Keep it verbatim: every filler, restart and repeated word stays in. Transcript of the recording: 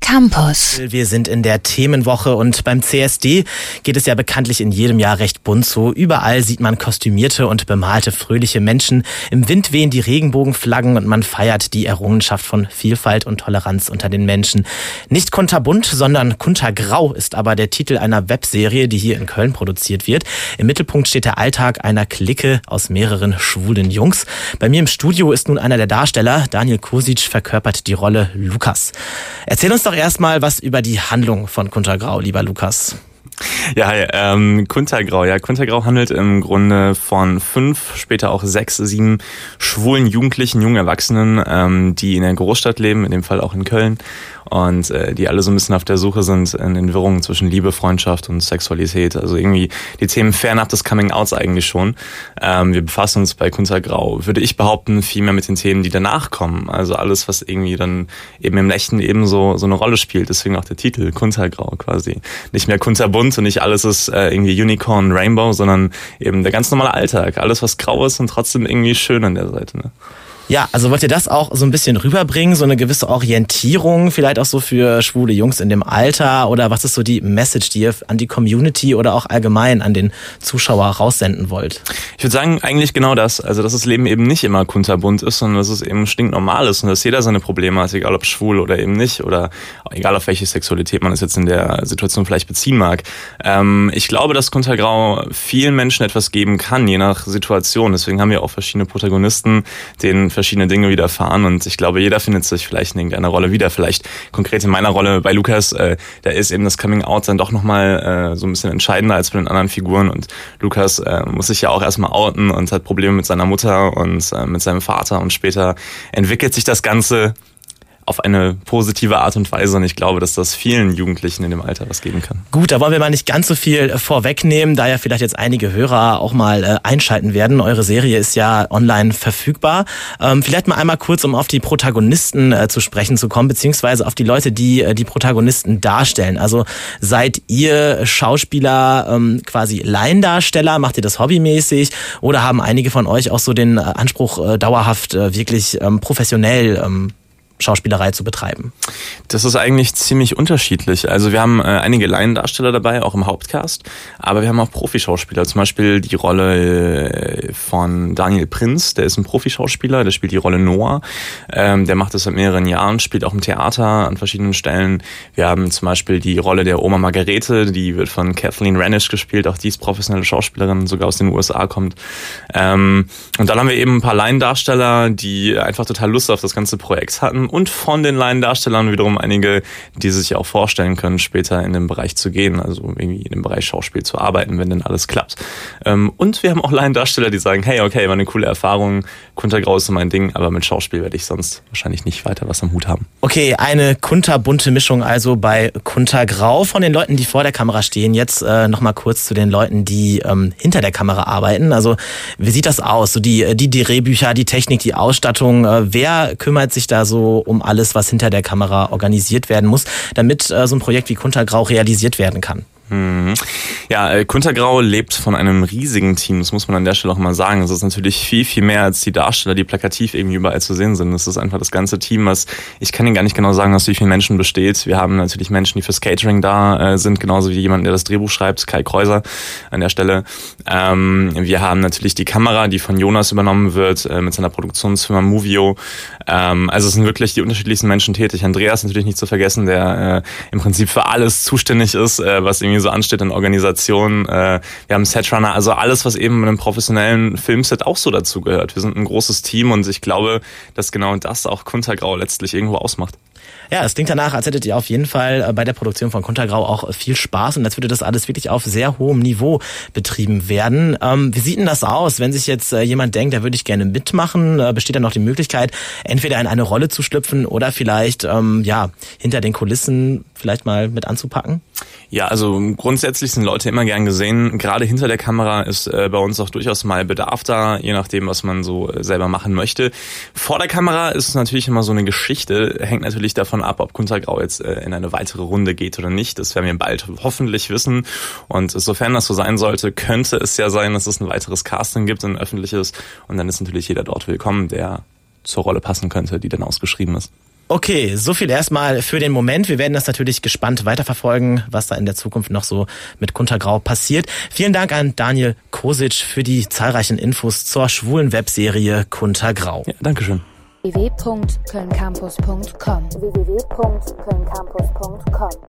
Campus. Wir sind in der Themenwoche und beim C S D geht es ja bekanntlich in jedem Jahr recht bunt so. Überall sieht man kostümierte und bemalte fröhliche Menschen. Im Wind wehen die Regenbogenflaggen und man feiert die Errungenschaft von Vielfalt und Toleranz unter den Menschen. Nicht kunterbunt, sondern kuntergrau ist aber der Titel einer Webserie, die hier in Köln produziert wird. Im Mittelpunkt steht der Alltag einer Clique aus mehreren schwulen Jungs. Bei mir im Studio ist nun einer der Darsteller. Daniel Kosic verkörpert die Rolle Lukas. Erzähl uns doch erstmal was über die Handlung von Kuntergrau, lieber Lukas. Ja, hi, ähm, Kuntergrau. Ja, Kuntergrau handelt im Grunde von fünf, später auch sechs, sieben schwulen Jugendlichen, jungen Erwachsenen, ähm, die in der Großstadt leben, in dem Fall auch in Köln. Und äh, die alle so ein bisschen auf der Suche sind in den Wirrungen zwischen Liebe, Freundschaft und Sexualität. Also irgendwie die Themen fernab des Coming-Outs eigentlich schon. Ähm, wir befassen uns bei Kuntergrau, würde ich behaupten, viel mehr mit den Themen, die danach kommen. Also alles, was irgendwie dann eben im echten Leben so, so eine Rolle spielt. Deswegen auch der Titel, Kuntergrau quasi. Nicht mehr kunterbunt und nicht alles ist äh, irgendwie Unicorn, Rainbow, sondern eben der ganz normale Alltag. Alles, was grau ist und trotzdem irgendwie schön an der Seite, ne? Ja, also wollt ihr das auch so ein bisschen rüberbringen, so eine gewisse Orientierung, vielleicht auch so für schwule Jungs in dem Alter, oder was ist so die Message, die ihr an die Community oder auch allgemein an den Zuschauer raussenden wollt? Ich würde sagen, eigentlich genau das, also dass das Leben eben nicht immer kunterbunt ist, sondern dass es eben stinknormal ist und dass jeder seine Probleme hat, egal ob schwul oder eben nicht, oder egal auf welche Sexualität man es jetzt in der Situation vielleicht beziehen mag. Ähm, ich glaube, dass Kuntergrau vielen Menschen etwas geben kann, je nach Situation, deswegen haben wir auch verschiedene Protagonisten, denen verschiedene Dinge widerfahren und ich glaube, jeder findet sich vielleicht in irgendeiner Rolle wieder. Vielleicht konkret in meiner Rolle bei Lukas, äh, da ist eben das Coming-out dann doch nochmal äh, so ein bisschen entscheidender als bei den anderen Figuren und Lukas äh, muss sich ja auch erstmal outen und hat Probleme mit seiner Mutter und äh, mit seinem Vater und später entwickelt sich das Ganze auf eine positive Art und Weise und ich glaube, dass das vielen Jugendlichen in dem Alter was geben kann. Gut, da wollen wir mal nicht ganz so viel vorwegnehmen, da ja vielleicht jetzt einige Hörer auch mal äh, einschalten werden. Eure Serie ist ja online verfügbar. Ähm, vielleicht mal einmal kurz, um auf die Protagonisten äh, zu sprechen zu kommen, beziehungsweise auf die Leute, die äh, die Protagonisten darstellen. Also seid ihr Schauspieler ähm, quasi Laiendarsteller, macht ihr das hobbymäßig oder haben einige von euch auch so den äh, Anspruch, äh, dauerhaft äh, wirklich ähm, professionell ähm, Schauspielerei zu betreiben? Das ist eigentlich ziemlich unterschiedlich. Also wir haben äh, einige Laiendarsteller dabei, auch im Hauptcast, aber wir haben auch Profischauspieler. Zum Beispiel die Rolle äh, von Daniel Prinz, der ist ein Profischauspieler, der spielt die Rolle Noah. Ähm, der macht das seit mehreren Jahren, spielt auch im Theater an verschiedenen Stellen. Wir haben zum Beispiel die Rolle der Oma Margarete, die wird von Kathleen Ranish gespielt, auch die ist professionelle Schauspielerin, sogar aus den U S A kommt. Ähm, und dann haben wir eben ein paar Laiendarsteller, die einfach total Lust auf das ganze Projekt hatten. Und von den Laiendarstellern wiederum einige, die sich auch vorstellen können, später in den Bereich zu gehen, also irgendwie in dem Bereich Schauspiel zu arbeiten, wenn denn alles klappt. Und wir haben auch Laiendarsteller, die sagen, hey, okay, war eine coole Erfahrung, Kuntergrau ist so mein Ding, aber mit Schauspiel werde ich sonst wahrscheinlich nicht weiter was am Hut haben. Okay, eine kunterbunte Mischung also bei Kuntergrau. Von den Leuten, die vor der Kamera stehen, jetzt äh, nochmal kurz zu den Leuten, die ähm, hinter der Kamera arbeiten. Also wie sieht das aus? So die, die Drehbücher, die Technik, die Ausstattung, äh, wer kümmert sich da so um alles, was hinter der Kamera organisiert werden muss, damit äh, so ein Projekt wie Kuntergrau realisiert werden kann? Ja, Kuntergrau lebt von einem riesigen Team, das muss man an der Stelle auch mal sagen. Es ist natürlich viel, viel mehr als die Darsteller, die plakativ irgendwie überall zu sehen sind. Es ist einfach das ganze Team, was, ich kann Ihnen gar nicht genau sagen, aus wie vielen Menschen besteht. Wir haben natürlich Menschen, die fürs Catering da äh, sind, genauso wie jemand, der das Drehbuch schreibt, Kai Kreuser an der Stelle. Ähm, wir haben natürlich die Kamera, die von Jonas übernommen wird, äh, mit seiner Produktionsfirma Movio. Ähm, also es sind wirklich die unterschiedlichsten Menschen tätig. Andreas natürlich nicht zu vergessen, der äh, im Prinzip für alles zuständig ist, äh, was irgendwie so ansteht in Organisation. Äh, wir haben Setrunner, also alles, was eben in einem professionellen Filmset auch so dazu gehört. Wir sind ein großes Team und ich glaube, dass genau das auch Kuntergrau letztlich irgendwo ausmacht. Ja, es klingt danach, als hättet ihr auf jeden Fall bei der Produktion von Kuntergrau auch viel Spaß und als würde das alles wirklich auf sehr hohem Niveau betrieben werden. Ähm, wie sieht denn das aus, wenn sich jetzt äh, jemand denkt, da würde ich gerne mitmachen? Äh, besteht da noch die Möglichkeit, entweder in eine Rolle zu schlüpfen oder vielleicht ähm, ja hinter den Kulissen vielleicht mal mit anzupacken? Ja, also grundsätzlich sind Leute immer gern gesehen. Gerade hinter der Kamera ist äh, bei uns auch durchaus mal Bedarf da, je nachdem, was man so äh, selber machen möchte. Vor der Kamera ist es natürlich immer so eine Geschichte, hängt natürlich davon ab, ob Kuntergrau jetzt äh, in eine weitere Runde geht oder nicht. Das werden wir bald hoffentlich wissen. Und sofern das so sein sollte, könnte es ja sein, dass es ein weiteres Casting gibt, ein öffentliches. Und dann ist natürlich jeder dort willkommen, der zur Rolle passen könnte, die dann ausgeschrieben ist. Okay, so viel erstmal für den Moment. Wir werden das natürlich gespannt weiterverfolgen, was da in der Zukunft noch so mit Kuntergrau passiert. Vielen Dank an Daniel Kosic für die zahlreichen Infos zur schwulen Webserie Kuntergrau. Ja, Dankeschön. w w w punkt köln campus punkt com w w w punkt köln campus punkt com